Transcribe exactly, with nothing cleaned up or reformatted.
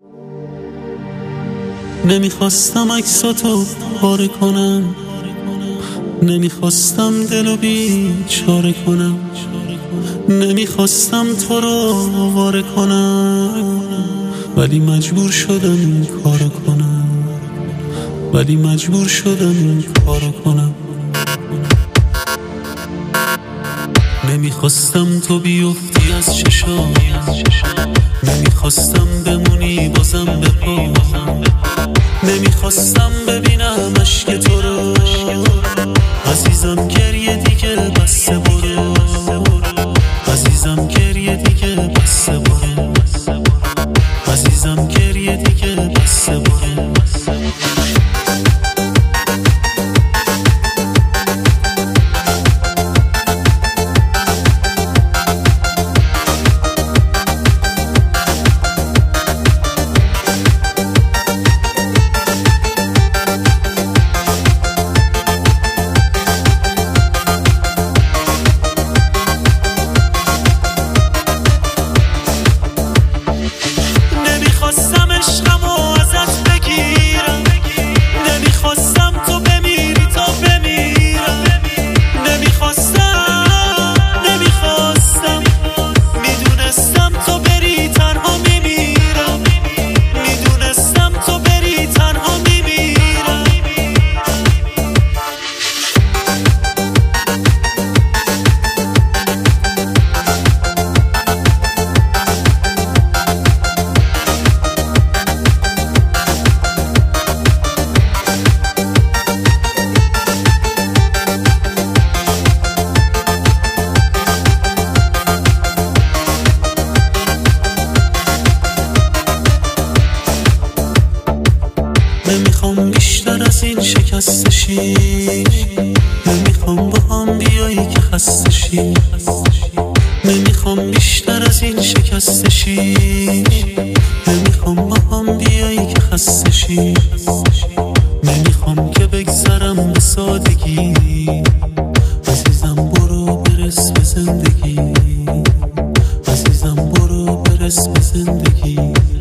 نمیخواستم عکساتو پاره کنم، نمیخواستم دلو بیچاره کنم، نمیخواستم تو رو واره کنم، ولی مجبور شدم این کارو کنم، ولی مجبور شدم این کارو کنم. نمیخواستم تو بیفتی از چشام، نمیخواستم بمونی بازم به پا، نمیخواستم ببینم اشک تو رو، عزیزم گریه دیگه بسه برو، عزیزم گریه دیگه بسه برو، عزیزم گریه دیگه بسه برو. نمیخواستم عشقمو ازت بگیرم، نمیخواستم تو بمیری تا بمیرم، نمیخواستم نمیخواستم میدونستم تو بری تنها میمیرم، میدونستم تو بری تنها میمیرم. نمیخوام بیشتر از این شکسته شی، نمیخوام با هم بیایی که خسته شی، نمیخوام بیشتر از این شکسته شی، نمیخوام با هم بیایی که خسته شی، نمیخوام که بگذرم به سادگی، عزیزم برو برس به زندگی، عزیزم برو برس به زندگی.